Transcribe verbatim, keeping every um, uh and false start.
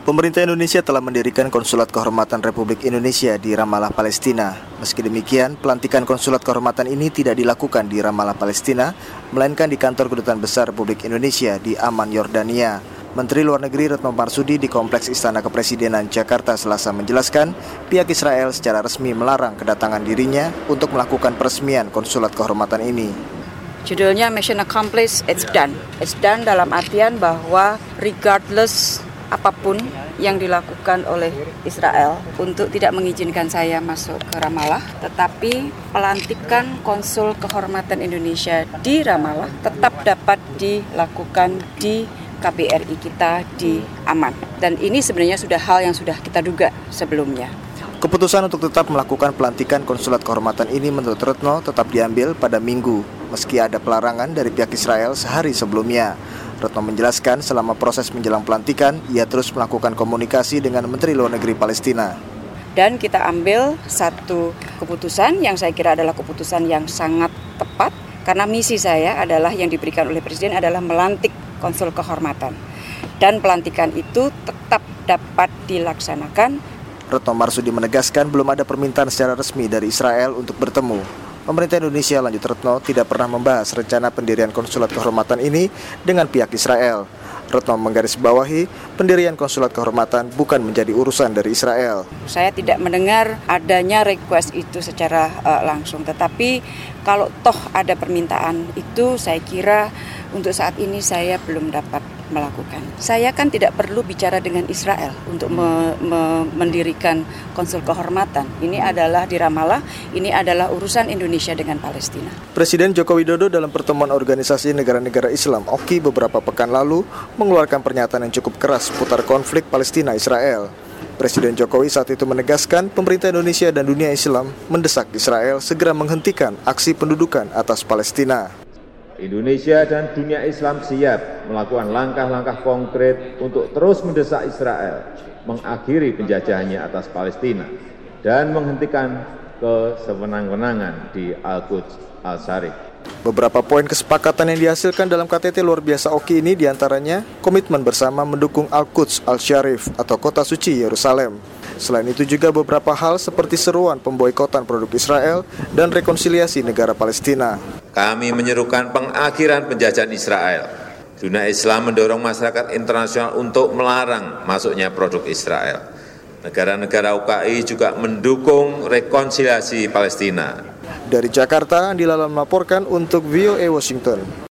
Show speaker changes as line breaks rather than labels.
Pemerintah Indonesia telah mendirikan Konsulat Kehormatan Republik Indonesia di Ramallah, Palestina. Meski demikian, pelantikan Konsulat Kehormatan ini tidak dilakukan di Ramallah, Palestina, melainkan di Kantor Kedutaan Besar Republik Indonesia di Amman, Yordania. Menteri Luar Negeri Retno Marsudi di Kompleks Istana Kepresidenan Jakarta Selasa menjelaskan, pihak Israel secara resmi melarang kedatangan dirinya untuk melakukan peresmian Konsulat Kehormatan ini.
Judulnya Mission Accomplished, it's done. It's done dalam artian bahwa regardless apapun yang dilakukan oleh Israel untuk tidak mengizinkan saya masuk ke Ramallah, tetapi pelantikan Konsul Kehormatan Indonesia di Ramallah tetap dapat dilakukan di K B R I kita di Amman. Dan ini sebenarnya sudah hal yang sudah kita duga sebelumnya.
Keputusan untuk tetap melakukan pelantikan Konsulat Kehormatan ini menurut Retno tetap diambil pada Minggu, meski ada pelarangan dari pihak Israel sehari sebelumnya. Retno menjelaskan selama proses menjelang pelantikan, ia terus melakukan komunikasi dengan Menteri Luar Negeri Palestina.
Dan kita ambil satu keputusan yang saya kira adalah keputusan yang sangat tepat, karena misi saya adalah yang diberikan oleh Presiden adalah melantik Konsul Kehormatan. Dan pelantikan itu tetap dapat dilaksanakan.
Retno Marsudi menegaskan belum ada permintaan secara resmi dari Israel untuk bertemu. Pemerintah Indonesia, lanjut Retno, tidak pernah membahas rencana pendirian Konsulat Kehormatan ini dengan pihak Israel. Retno menggarisbawahi, pendirian Konsulat Kehormatan bukan menjadi urusan dari Israel.
Saya tidak mendengar adanya request itu secara uh, langsung, tetapi kalau toh ada permintaan itu, saya kira untuk saat ini saya belum dapat melakukan. Saya kan tidak perlu bicara dengan Israel untuk me- me- mendirikan Konsul Kehormatan. Ini adalah di Ramallah, ini adalah urusan Indonesia dengan Palestina.
Presiden Joko Widodo dalam pertemuan Organisasi Negara-Negara Islam O K I beberapa pekan lalu mengeluarkan pernyataan yang cukup keras seputar konflik Palestina-Israel. Presiden Jokowi saat itu menegaskan pemerintah Indonesia dan dunia Islam mendesak Israel segera menghentikan aksi pendudukan atas Palestina.
Indonesia dan dunia Islam siap melakukan langkah-langkah konkret untuk terus mendesak Israel mengakhiri penjajahannya atas Palestina dan menghentikan kesewenang-wenangan di Al-Quds Al-Sharif.
Beberapa poin kesepakatan yang dihasilkan dalam K T T luar biasa O K I ini diantaranya komitmen bersama mendukung Al-Quds Al-Sharif atau kota suci Yerusalem. Selain itu juga beberapa hal seperti seruan pemboikotan produk Israel dan rekonsiliasi negara Palestina.
Kami menyerukan pengakhiran penjajahan Israel. Dunia Islam mendorong masyarakat internasional untuk melarang masuknya produk Israel. Negara-negara O K I juga mendukung rekonsiliasi Palestina.
Dari Jakarta, Andi Lala melaporkan untuk V O A Washington.